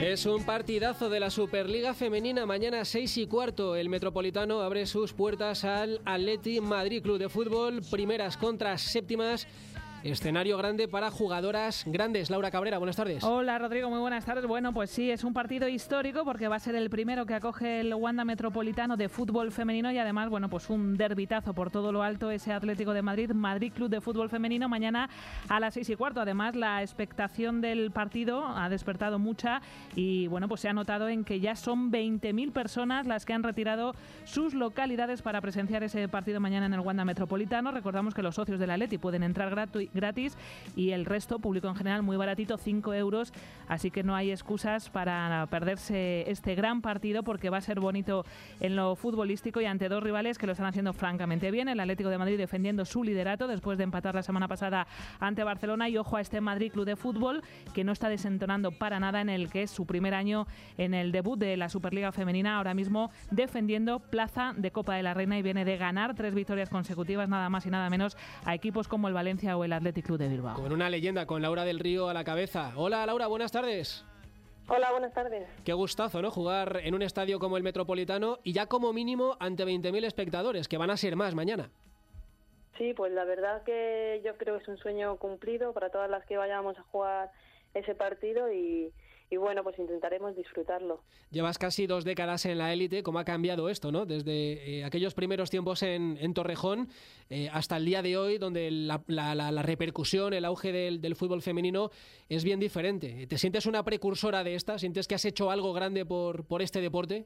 Es un partidazo de la Superliga Femenina. Mañana 6:15 el Metropolitano abre sus puertas al Athletic Madrid Club de Fútbol. Primeras contra séptimas. Escenario grande para jugadoras grandes. Laura Cabrera, buenas tardes. Hola Rodrigo, muy buenas tardes. Bueno, pues sí, es un partido histórico porque va a ser el primero que acoge el Wanda Metropolitano de fútbol femenino y además, bueno, pues un derbitazo por todo lo alto, ese Atlético de Madrid, Madrid Club de Fútbol Femenino, mañana a las 6:15. Además, la expectación del partido ha despertado mucha y, bueno, pues se ha notado en que ya son 20.000 personas las que han retirado sus localidades para presenciar ese partido mañana en el Wanda Metropolitano. Recordamos que los socios del Athletic pueden entrar gratis y el resto, público en general, muy baratito, 5 euros, así que no hay excusas para perderse este gran partido porque va a ser bonito en lo futbolístico y ante dos rivales que lo están haciendo francamente bien. El Atlético de Madrid defendiendo su liderato después de empatar la semana pasada ante Barcelona y ojo a este Madrid Club de Fútbol que no está desentonando para nada en el que es su primer año en el debut de la Superliga Femenina, ahora mismo defendiendo plaza de Copa de la Reina y viene de ganar 3 victorias consecutivas, nada más y nada menos, a equipos como el Valencia o el Athletic Club de Bilbao. Con una leyenda, con Laura del Río a la cabeza. Hola Laura, buenas tardes. Hola, buenas tardes. Qué gustazo, ¿no? Jugar en un estadio como el Metropolitano y ya como mínimo ante 20.000 espectadores, que van a ser más mañana. Sí, pues la verdad que yo creo que es un sueño cumplido para todas las que vayamos a jugar ese partido y bueno, pues intentaremos disfrutarlo. Llevas casi 2 décadas en la élite. ¿Cómo ha cambiado esto, no? Desde aquellos primeros tiempos en Torrejón hasta el día de hoy, donde la repercusión, el auge del fútbol femenino es bien diferente. ¿Te sientes una precursora de esta? ¿Sientes que has hecho algo grande por este deporte?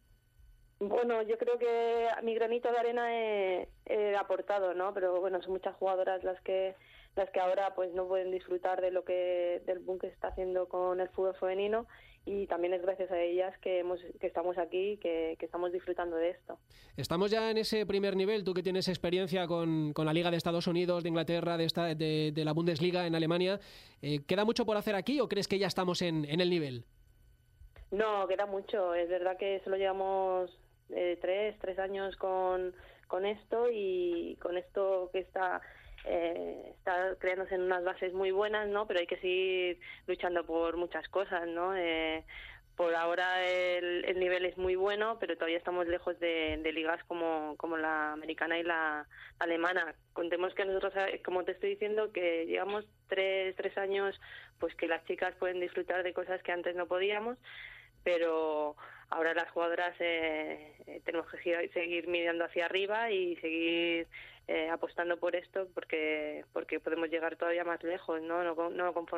Bueno, yo creo que mi granito de arena he aportado, ¿no? Pero bueno, son muchas jugadoras las que ahora pues no pueden disfrutar del boom que está haciendo con el fútbol femenino y también es gracias a ellas que estamos aquí, que estamos disfrutando de esto. Estamos ya en ese primer nivel, tú que tienes experiencia con la Liga de Estados Unidos, de Inglaterra, de la Bundesliga en Alemania. ¿Queda mucho por hacer aquí o crees que ya estamos en el nivel? No, queda mucho. Es verdad que solo llevamos 3 años con esto y con esto que está creándose en unas bases muy buenas, ¿no? Pero hay que seguir luchando por muchas cosas, ¿no? Por ahora el nivel es muy bueno, pero todavía estamos lejos de ligas como la americana y la alemana. Contemos que nosotros, como te estoy diciendo, que llevamos 3 años, pues que las chicas pueden disfrutar de cosas que antes no podíamos, pero ahora las jugadoras tenemos que seguir mirando hacia arriba y seguir apostando por esto porque podemos llegar todavía más lejos, ¿no? No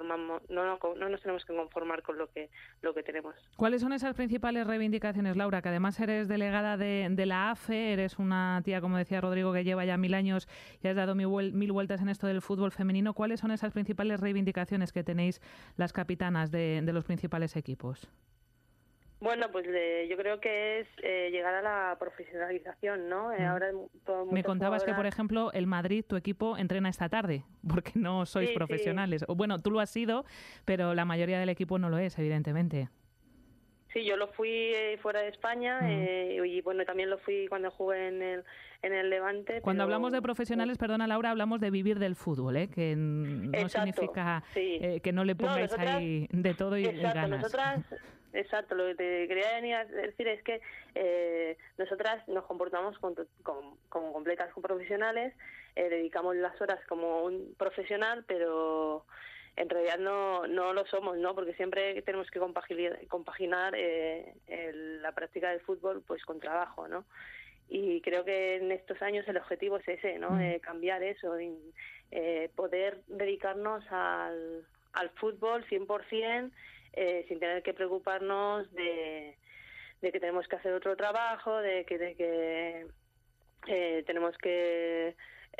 nos tenemos que conformar con lo que tenemos. ¿Cuáles son esas principales reivindicaciones, Laura? Que además eres delegada de la AFE, eres una tía, como decía Rodrigo, que lleva ya 1000 años y has dado 1000 vueltas en esto del fútbol femenino. ¿Cuáles son esas principales reivindicaciones que tenéis las capitanas de los principales equipos? Bueno, pues yo creo que es llegar a la profesionalización, ¿no? Ahora me contabas que, por ejemplo, el Madrid, tu equipo, entrena esta tarde, porque no sois profesionales. Sí. Bueno, tú lo has sido, pero la mayoría del equipo no lo es, evidentemente. Sí, yo lo fui fuera de España y bueno, también lo fui cuando jugué en el Levante. Cuando hablamos de profesionales, perdona Laura, hablamos de vivir del fútbol, que no exacto, significa sí. Que no le pongáis ahí de todo y ganas. Exacto, lo que te quería venir a decir es que nosotras nos comportamos como completas profesionales, dedicamos las horas como un profesional, pero en realidad no lo somos, ¿no? Porque siempre tenemos que compaginar la práctica del fútbol pues con trabajo, ¿no? Y creo que en estos años el objetivo es ese, ¿no? Cambiar eso, poder dedicarnos al fútbol 100%, sin tener que preocuparnos de que tenemos que hacer otro trabajo, de que tenemos que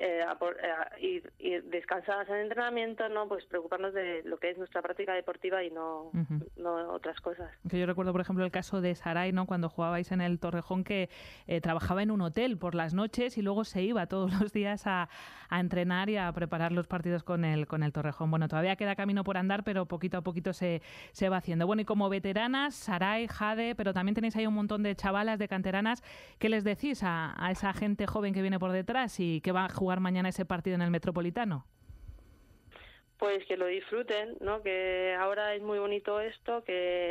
ir descansadas en entrenamiento, no, pues preocuparnos de lo que es nuestra práctica deportiva y no otras cosas. Que yo recuerdo, por ejemplo, el caso de Saray, ¿no? Cuando jugabais en el Torrejón, que trabajaba en un hotel por las noches y luego se iba todos los días a entrenar y a preparar los partidos con el Torrejón. Bueno, todavía queda camino por andar, pero poquito a poquito se va haciendo. Bueno, y como veteranas, Saray, Jade, pero también tenéis ahí un montón de chavalas, de canteranas. ¿Qué les decís a esa gente joven que viene por detrás y que va a jugar mañana ese partido en el Metropolitano? Pues que lo disfruten, ¿no? Que ahora es muy bonito esto, que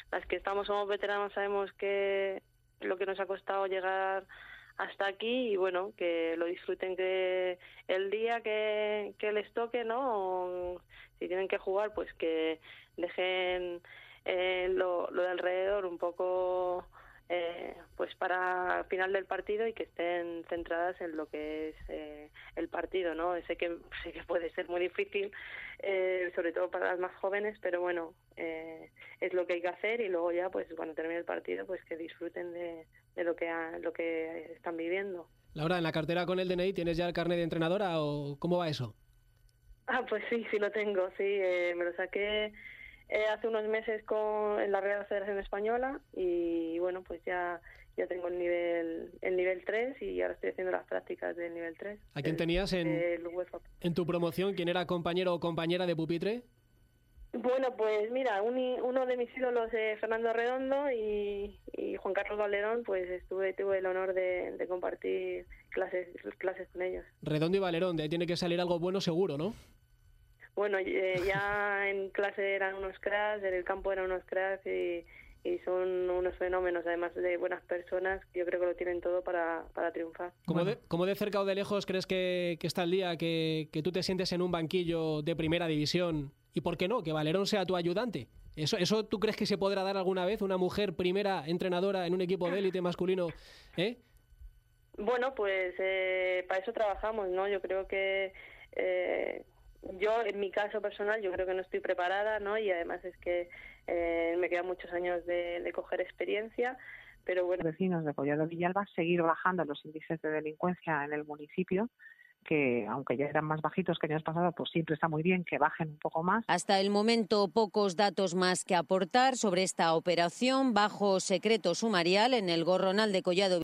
las que somos veteranos sabemos que lo que nos ha costado llegar hasta aquí y bueno, que lo disfruten que el día que les toque, ¿no? O si tienen que jugar, pues que dejen lo de alrededor un poco pues para el final del partido y que estén centradas en lo que es el partido, ¿no? Sé que puede ser muy difícil, sobre todo para las más jóvenes, pero bueno, es lo que hay que hacer y luego ya, pues cuando termine el partido, pues que disfruten de lo que están viviendo. Laura, ¿en la cartera con el DNI tienes ya el carnet de entrenadora o cómo va eso? Pues sí lo tengo, sí, me lo saqué hace unos meses en la Real Federación Española y bueno, pues ya tengo el nivel 3 y ahora estoy haciendo las prácticas del nivel 3. ¿A quién tenías en tu promoción? ¿Quién era compañero o compañera de pupitre? Bueno, pues mira, uno de mis ídolos es Fernando Redondo y Juan Carlos Valerón, pues tuve el honor de compartir clases con ellos. Redondo y Valerón, de ahí tiene que salir algo bueno seguro, ¿no? Bueno, ya en clase eran unos cracks, en el campo eran unos cracks y son unos fenómenos, además de buenas personas, yo creo que lo tienen todo para triunfar. ¿Cómo de cerca o de lejos crees que está el día que tú te sientes en un banquillo de primera división y, por qué no, que Valerón sea tu ayudante? ¿Eso tú crees que se podrá dar alguna vez, una mujer primera entrenadora en un equipo de élite masculino? Bueno, pues para eso trabajamos, ¿no? Yo creo que yo, en mi caso personal, yo creo que no estoy preparada, ¿no? Y además es que me quedan muchos años de coger experiencia, pero bueno. Vecinos de Collado Villalba, seguir bajando los índices de delincuencia en el municipio, que aunque ya eran más bajitos que años pasados, pues siempre está muy bien que bajen un poco más. Hasta el momento, pocos datos más que aportar sobre esta operación bajo secreto sumarial en el Gorronal de Collado